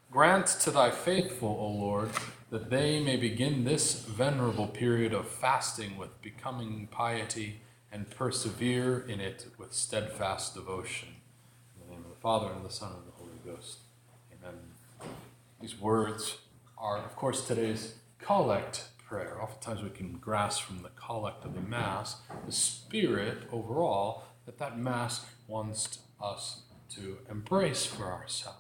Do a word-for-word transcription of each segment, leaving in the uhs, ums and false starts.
Grant to thy faithful, O Lord, that they may begin this venerable period of fasting with becoming piety and persevere in it with steadfast devotion. In the name of the Father, and of the Son, and of the Holy Ghost. Amen. These words are, of course, today's collect prayer. Oftentimes we can grasp from the collect of the Mass the spirit overall that that Mass wants us to embrace for ourselves.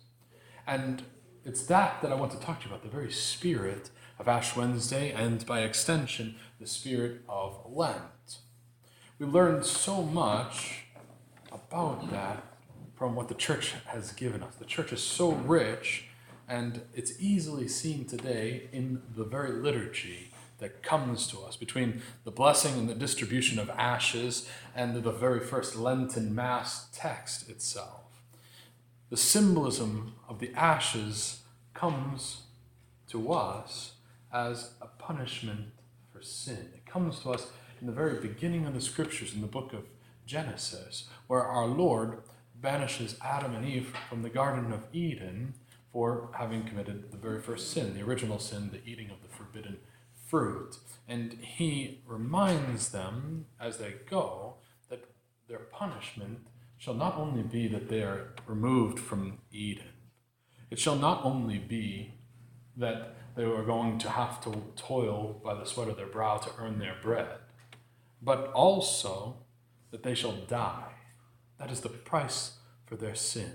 And it's that that I want to talk to you about, the very spirit of Ash Wednesday, and by extension, the spirit of Lent. We learned so much about that from what the Church has given us. The Church is so rich, and it's easily seen today in the very liturgy that comes to us, between the blessing and the distribution of ashes and the very first Lenten Mass text itself. The symbolism of the ashes comes to us as a punishment for sin. It comes to us in the very beginning of the Scriptures, in the book of Genesis, where our Lord banishes Adam and Eve from the Garden of Eden for having committed the very first sin, the original sin, the eating of the forbidden fruit. And he reminds them as they go that their punishment shall not only be that they are removed from Eden. It shall not only be that they are going to have to toil by the sweat of their brow to earn their bread, but also that they shall die. That is the price for their sin.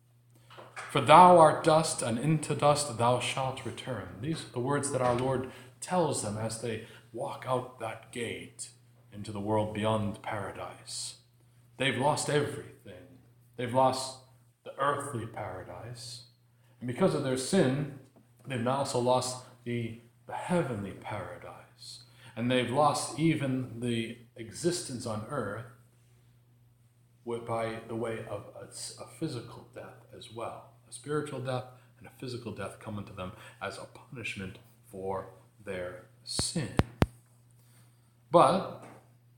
For thou art dust, and into dust thou shalt return. These are the words that our Lord tells them as they walk out that gate into the world beyond paradise. They've lost everything. They've lost the earthly paradise. And because of their sin, they've now also lost the, the heavenly paradise. And they've lost even the existence on earth by the way of a, a physical death as well. A spiritual death and a physical death come unto them as a punishment for their sin. But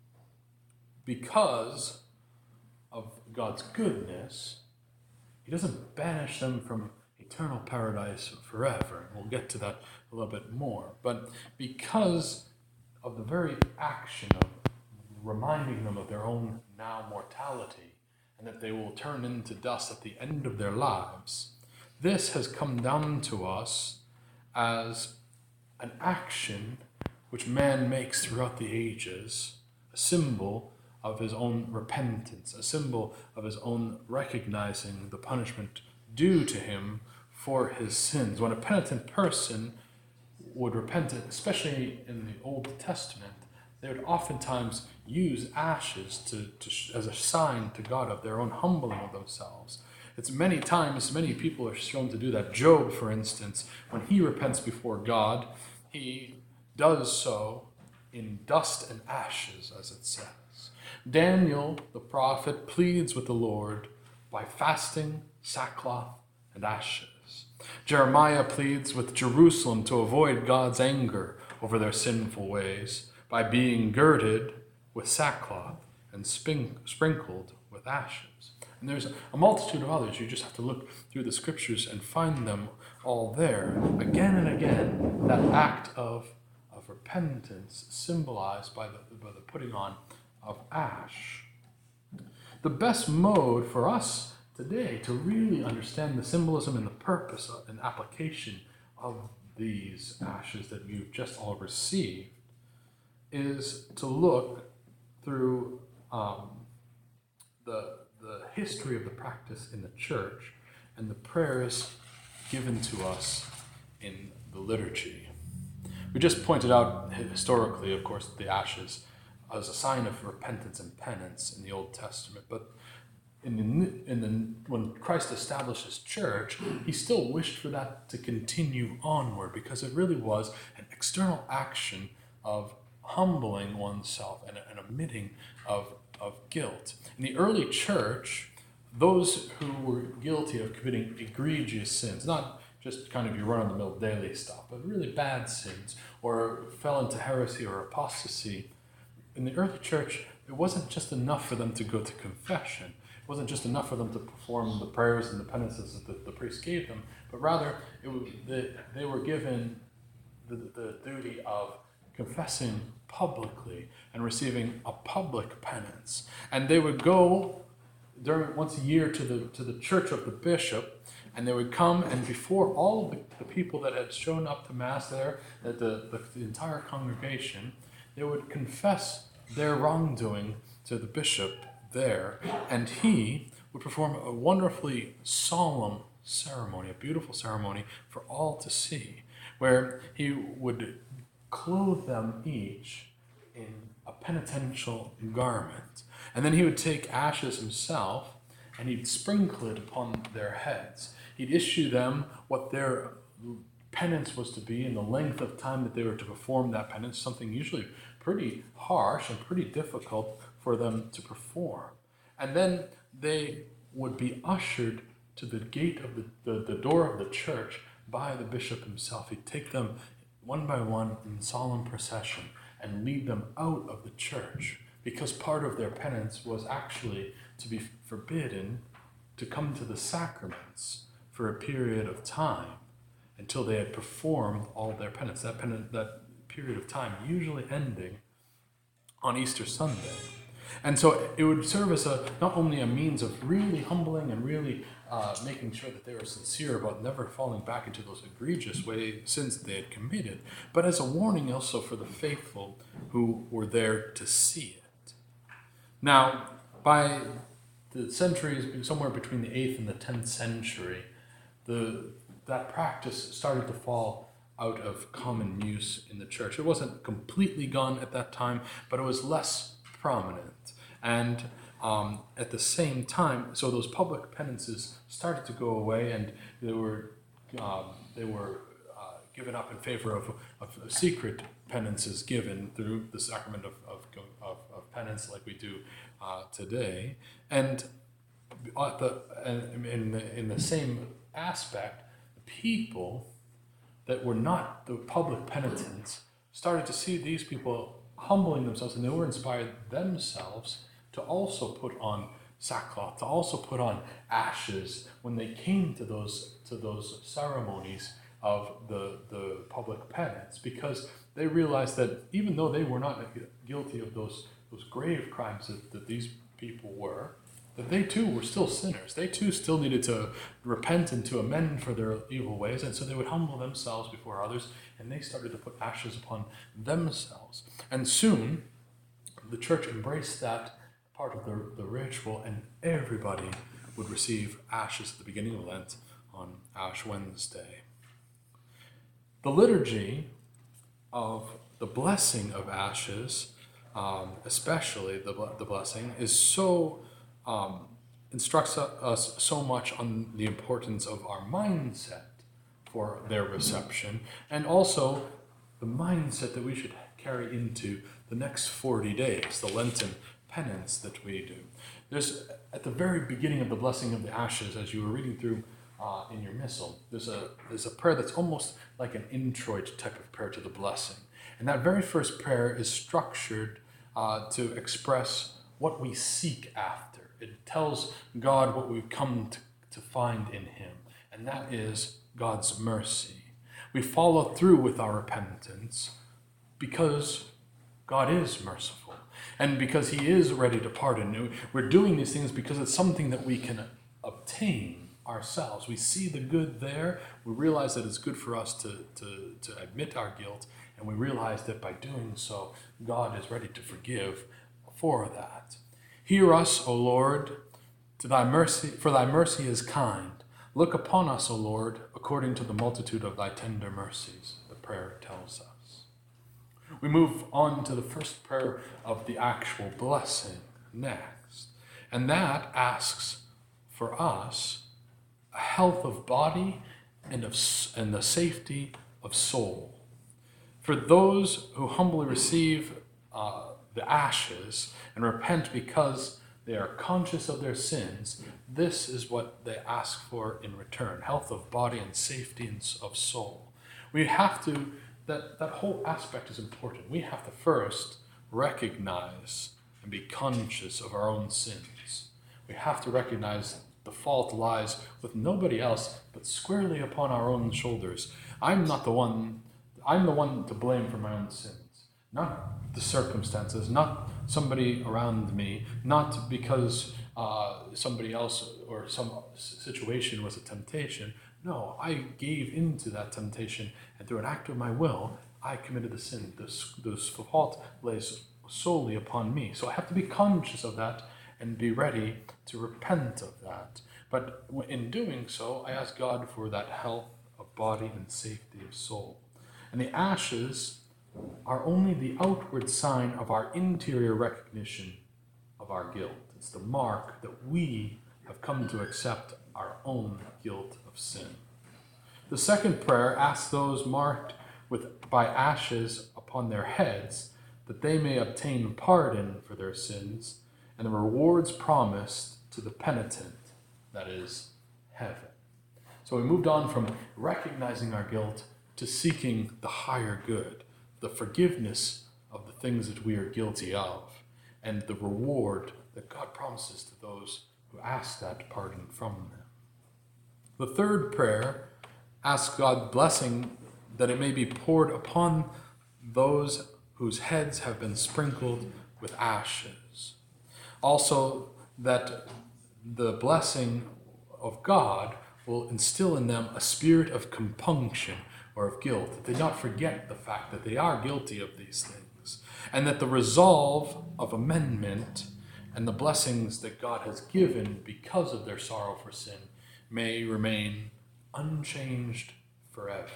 because of God's goodness, he doesn't banish them from eternal paradise forever. And we'll get to that a little bit more. But because of the very action of reminding them of their own now mortality, and that they will turn into dust at the end of their lives, this has come down to us as an action which man makes throughout the ages, a symbol of his own repentance, a symbol of his own recognizing the punishment due to him for his sins. When a penitent person would repent, especially in the Old Testament, they would oftentimes use ashes to, to, as a sign to God of their own humbling of themselves. It's many times, many people are shown to do that. Job, for instance, when he repents before God, he does so in dust and ashes, as it says. Daniel, the prophet, pleads with the Lord by fasting, sackcloth, and ashes. Jeremiah pleads with Jerusalem to avoid God's anger over their sinful ways by being girded with sackcloth and sprinkled with ashes. And there's a multitude of others. You just have to look through the Scriptures and find them all there. Again and again, that act of, of repentance symbolized by the, by the putting on of ash. The best mode for us today to really understand the symbolism and the purpose of, and application of these ashes that you've just all received is to look through um, the, the history of the practice in the Church and the prayers given to us in the liturgy. We just pointed out historically, of course, the ashes as a sign of repentance and penance in the Old Testament. But in the, in the, when Christ established his church, he still wished for that to continue onward, because it really was an external action of humbling oneself and an admitting of, of guilt. In the early church, those who were guilty of committing egregious sins, not just kind of your run-of-the-mill daily stuff, but really bad sins, or fell into heresy or apostasy, in the early church, it wasn't just enough for them to go to confession. wasn't just enough for them to perform the prayers and the penances that the, the priest gave them, but rather it was, they, they were given the, the duty of confessing publicly and receiving a public penance. And they would go during once a year to the to the church of the bishop, and they would come, and before all of the, the people that had shown up to Mass there, that the, the, the entire congregation, they would confess their wrongdoing to the bishop there, and he would perform a wonderfully solemn ceremony, a beautiful ceremony for all to see, where he would clothe them each in a penitential garment. And then he would take ashes himself and he'd sprinkle it upon their heads. He'd issue them what their penance was to be and the length of time that they were to perform that penance, something usually pretty harsh and pretty difficult for them to perform. And then they would be ushered to the gate of the, the, the door of the church by the bishop himself. He'd take them one by one in solemn procession and lead them out of the church, because part of their penance was actually to be forbidden to come to the sacraments for a period of time until they had performed all their penance. That, penance, that period of time usually ending on Easter Sunday. And so it would serve as a, not only a means of really humbling and really uh, making sure that they were sincere about never falling back into those egregious way, sins that they had committed, but as a warning also for the faithful who were there to see it. Now, by the centuries, somewhere between the eighth and the tenth century, the, that practice started to fall out of common use in the church. It wasn't completely gone at that time, but it was less prominent. And um, at the same time, so those public penances started to go away, and they were um, they were uh, given up in favor of, of secret penances given through the sacrament of, of, of, of penance, like we do uh, today. And at the, in the in the same aspect, the people that were not the public penitents started to see these people humbling themselves, and they were inspired themselves to also put on sackcloth, to also put on ashes when they came to those to those ceremonies of the, the public penance, because they realized that even though they were not guilty of those, those grave crimes that, that these people were, that they too were still sinners. They too still needed to repent and to amend for their evil ways, and so they would humble themselves before others, and they started to put ashes upon themselves. And soon, the church embraced that part of the, the ritual, and everybody would receive ashes at the beginning of Lent on Ash Wednesday. The liturgy of the blessing of ashes, um, especially the, the blessing, is so Um, instructs us so much on the importance of our mindset for their reception, and also the mindset that we should carry into the next forty days, the Lenten penance that we do. There's, at the very beginning of the blessing of the ashes, as you were reading through uh, in your missal, there's a, there's a prayer that's almost like an introit type of prayer to the blessing. And that very first prayer is structured uh, to express what we seek after. It tells God what we've come to, to find in him, and that is God's mercy. We follow through with our repentance because God is merciful, and because he is ready to pardon. We're doing these things because it's something that we can obtain ourselves. We see the good there, we realize that it's good for us to, to, to admit our guilt, and we realize that by doing so, God is ready to forgive for that. Hear us, O Lord, to thy mercy, for thy mercy is kind. Look upon us, O Lord, according to the multitude of thy tender mercies, the prayer tells us. We move on to the first prayer of the actual blessing next, and that asks for us a health of body and, of, and the safety of soul. For those who humbly receive uh, the ashes and repent because they are conscious of their sins, this is what they ask for in return: health of body and safety of soul. We have to, that, that whole aspect is important. We have to first recognize and be conscious of our own sins. we have to recognize the fault lies with nobody else but squarely upon our own shoulders. I'm not the one, I'm the one to blame for my own sins, not the circumstances, not somebody around me, not because uh, somebody else or some situation was a temptation. No, I gave into that temptation, and through an act of my will, I committed the sin. This, this fault lays solely upon me. So I have to be conscious of that and be ready to repent of that. But in doing so, I ask God for that health of body and safety of soul. And the ashes are only the outward sign of our interior recognition of our guilt. It's the mark that we have come to accept our own guilt of sin. The second prayer asks those marked with by ashes upon their heads that they may obtain pardon for their sins and the rewards promised to the penitent, that is, heaven. So we moved on from recognizing our guilt to seeking the higher good, the forgiveness of the things that we are guilty of, and the reward that God promises to those who ask that pardon from them. The third prayer asks God's blessing that it may be poured upon those whose heads have been sprinkled with ashes. Also, that the blessing of God will instill in them a spirit of compunction or of guilt, that they not forget the fact that they are guilty of these things, and that the resolve of amendment and the blessings that God has given because of their sorrow for sin may remain unchanged forever.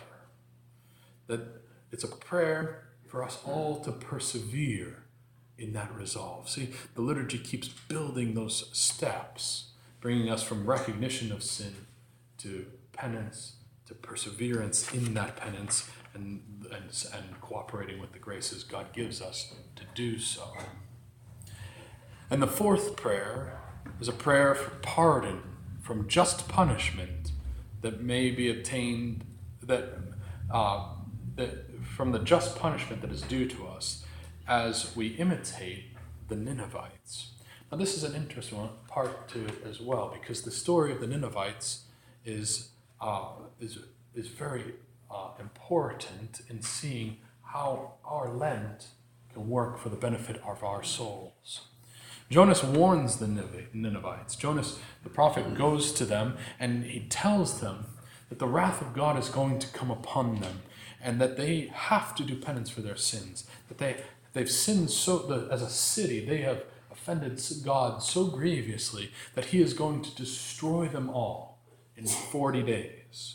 That it's a prayer for us all to persevere in that resolve. See, the liturgy keeps building those steps, bringing us from recognition of sin to penance, to perseverance in that penance, and, and, and cooperating with the graces God gives us to do so. And the fourth prayer is a prayer for pardon from just punishment that may be obtained, that, uh, that from the just punishment that is due to us as we imitate the Ninevites. Now this is an interesting one, part to it as well, because the story of the Ninevites is uh, is is very uh, important in seeing how our Lent can work for the benefit of our souls. Jonas warns the Ninevites. Jonas, the prophet, goes to them and he tells them that the wrath of God is going to come upon them and that they have to do penance for their sins, that they, they've sinned so, that as a city, they have offended God so grievously that he is going to destroy them all in forty days.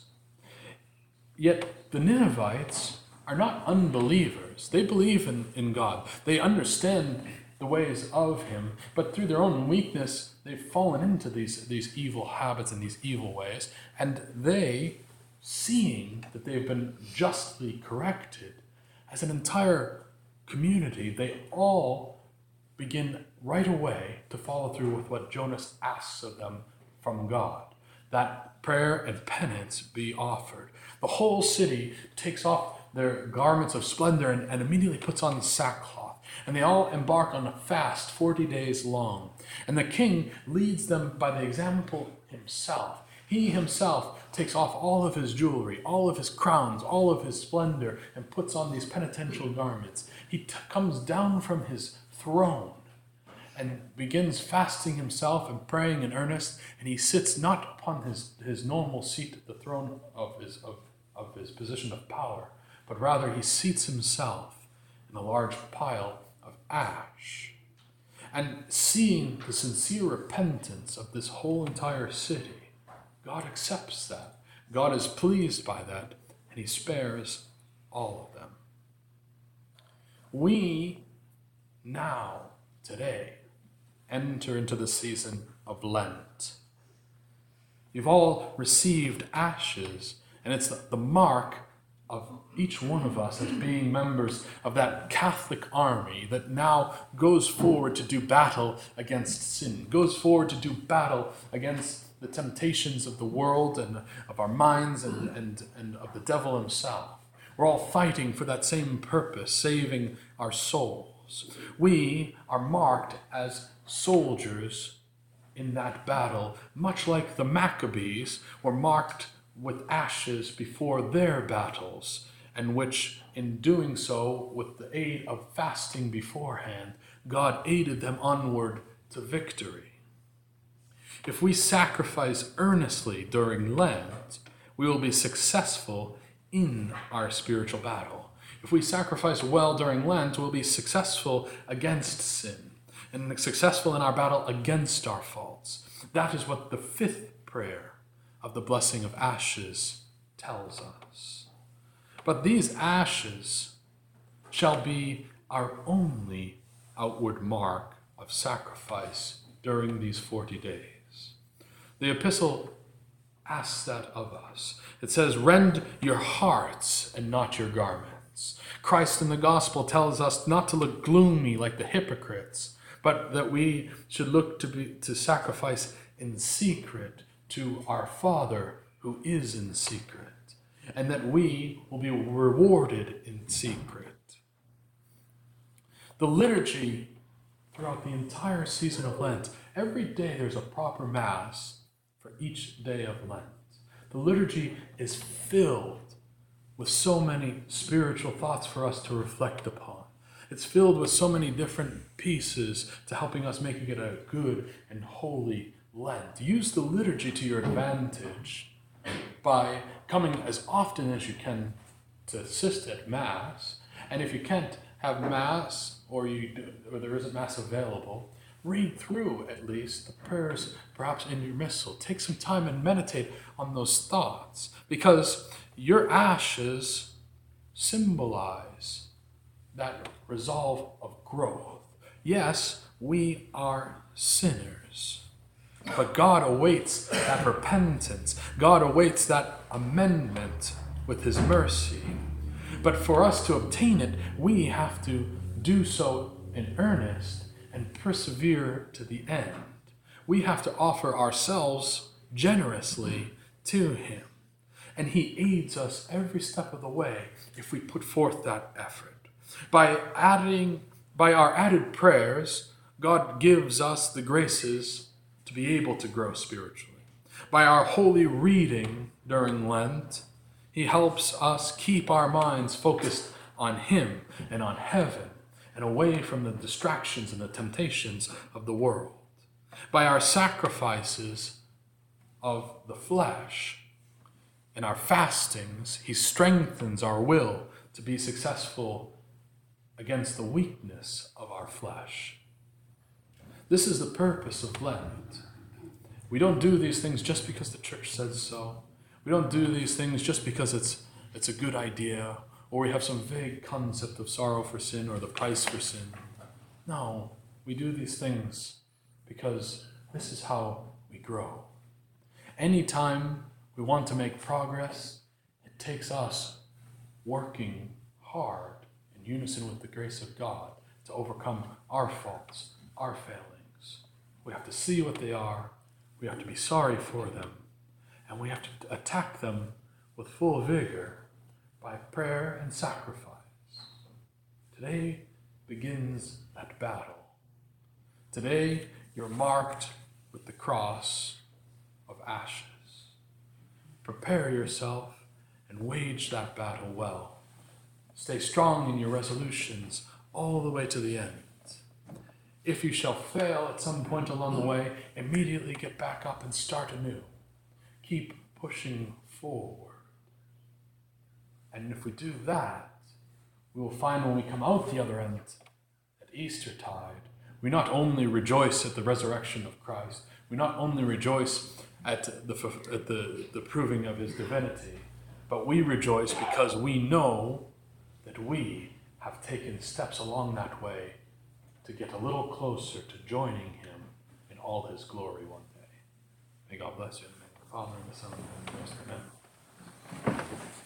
Yet the Ninevites are not unbelievers. They believe in, in God. They understand the ways of him, but through their own weakness, they've fallen into these, these evil habits and these evil ways, and they, seeing that they've been justly corrected, as an entire community, they all begin right away to follow through with what Jonas asks of them from God, that prayer and penance be offered. The whole city takes off their garments of splendor and, and immediately puts on sackcloth. And they all embark on a fast forty days long. And the king leads them by the example himself. He himself takes off all of his jewelry, all of his crowns, all of his splendor, and puts on these penitential garments. He t- comes down from his throne and begins fasting himself and praying in earnest. And he sits not upon his, his normal seat, the throne of his, of, of his position of power, but rather he seats himself in a large pile of ash. And seeing the sincere repentance of this whole entire city, God accepts that. God is pleased by that, and he spares all of them. We now, today, enter into the season of Lent. You've all received ashes, and it's the, the mark of each one of us as being members of that Catholic army that now goes forward to do battle against sin, goes forward to do battle against the temptations of the world and of our minds and, and, and of the devil himself. We're all fighting for that same purpose, saving our souls. We are marked as soldiers in that battle, much like the Maccabees were marked with ashes before their battles, and which, in doing so, with the aid of fasting beforehand, God aided them onward to victory. If we sacrifice earnestly during Lent, we will be successful in our spiritual battle. If we sacrifice well during Lent, we'll be successful against sin and successful in our battle against our faults. That is what the fifth prayer of the blessing of ashes tells us. But these ashes shall be our only outward mark of sacrifice during these forty days. The epistle asks that of us. It says, "Rend your hearts and not your garments." Christ in the gospel tells us not to look gloomy like the hypocrites, but that we should look to be to sacrifice in secret to our Father who is in secret, and that we will be rewarded in secret. The liturgy throughout the entire season of Lent, every day there's a proper Mass for each day of Lent. The liturgy is filled with so many spiritual thoughts for us to reflect upon. It's filled with so many different pieces to helping us making it a good and holy Lent. Use the liturgy to your advantage by coming as often as you can to assist at Mass. And if you can't have Mass, or you do, or there isn't Mass available, read through at least the prayers, perhaps in your missal. Take some time and meditate on those thoughts, because your ashes symbolize that resolve of growth. Yes, we are sinners, but God awaits that repentance. God awaits that amendment with his mercy. But for us to obtain it, we have to do so in earnest and persevere to the end. We have to offer ourselves generously to him. And he aids us every step of the way if we put forth that effort. By adding, by our added prayers, God gives us the graces to be able to grow spiritually. By our holy reading during Lent, he helps us keep our minds focused on him and on heaven and away from the distractions and the temptations of the world. By our sacrifices of the flesh and our fastings, he strengthens our will to be successful against the weakness of our flesh. This is the purpose of Lent. We don't do these things just because the church says so. We don't do these things just because it's it's a good idea, or we have some vague concept of sorrow for sin or the price for sin. No, we do these things because this is how we grow. Anytime we want to make progress, it takes us working hard in unison with the grace of God to overcome our faults, our failings. We have to see what they are, we have to be sorry for them, and we have to attack them with full vigor by prayer and sacrifice. Today begins that battle. Today you're marked with the cross of ashes. Prepare yourself and wage that battle well. Stay strong in your resolutions all the way to the end. If you shall fail at some point along the way, immediately get back up and start anew. Keep pushing forward. And if we do that, we will find when we come out the other end at Eastertide, we not only rejoice at the resurrection of Christ, we not only rejoice at the, at the, the proving of his divinity, but we rejoice because we know that we have taken steps along that way to get a little closer to joining him in all his glory one day. May God bless you in the name of the Father, and the Son, and the Holy Spirit. Amen.